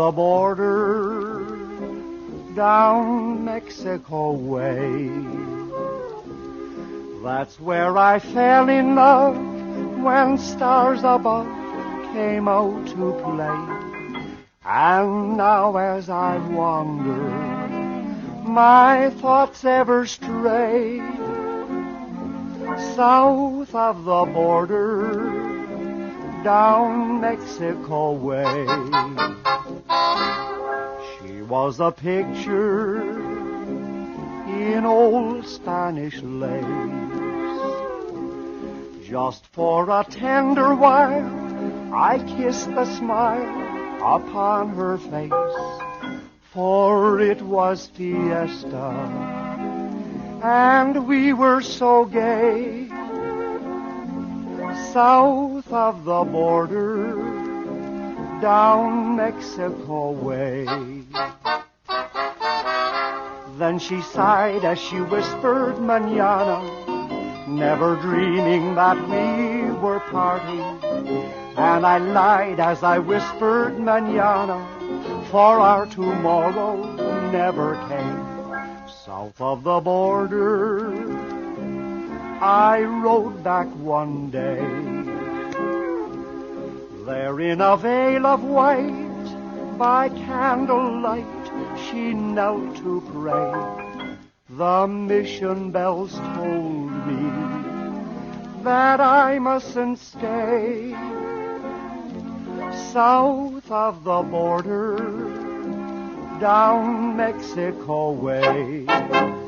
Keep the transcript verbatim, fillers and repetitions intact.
the border, down Mexico way. That's where I fell in love when stars above came out to play. And now as I wander, my thoughts ever stray south of the border, down Mexico way. She was a picture in old Spanish lace. Just for a tender while I kissed the smile upon her face, for it was fiesta and we were so gay. South of the border, down Mexico way. Then she sighed as she whispered mañana, never dreaming that we were parting. And I lied as I whispered mañana, for our tomorrow never came. South of the border, I rode back one day. There in a veil of white, by candlelight, she knelt to pray. The mission bells told me that I mustn't stay. South of the border, down Mexico way.